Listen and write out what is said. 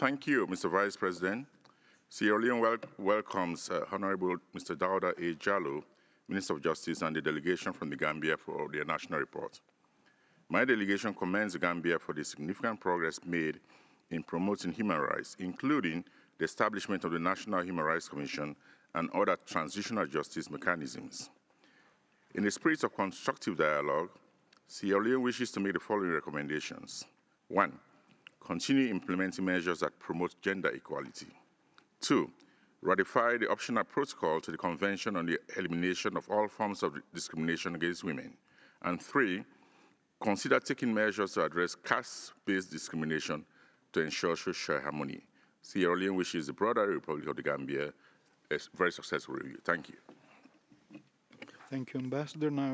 Thank you, Mr. Vice President. Sierra Leone welcomes Honorable Mr. Dauda A. Jallo, Minister of Justice, and the delegation from the Gambia for their national report. My delegation commends the Gambia for the significant progress made in promoting human rights, including the establishment of the National Human Rights Commission and other transitional justice mechanisms. In the spirit of constructive dialogue, Sierra Leone wishes to make the following recommendations. 1. Continue implementing measures that promote gender equality. 2. Ratify the optional protocol to the Convention on the Elimination of All Forms of Discrimination Against Women. And 3. Consider taking measures to address caste-based discrimination to ensure social harmony. Sierra Leone wishes the broader Republic of the Gambia a very successful review. Thank you. Thank you, Ambassador. Now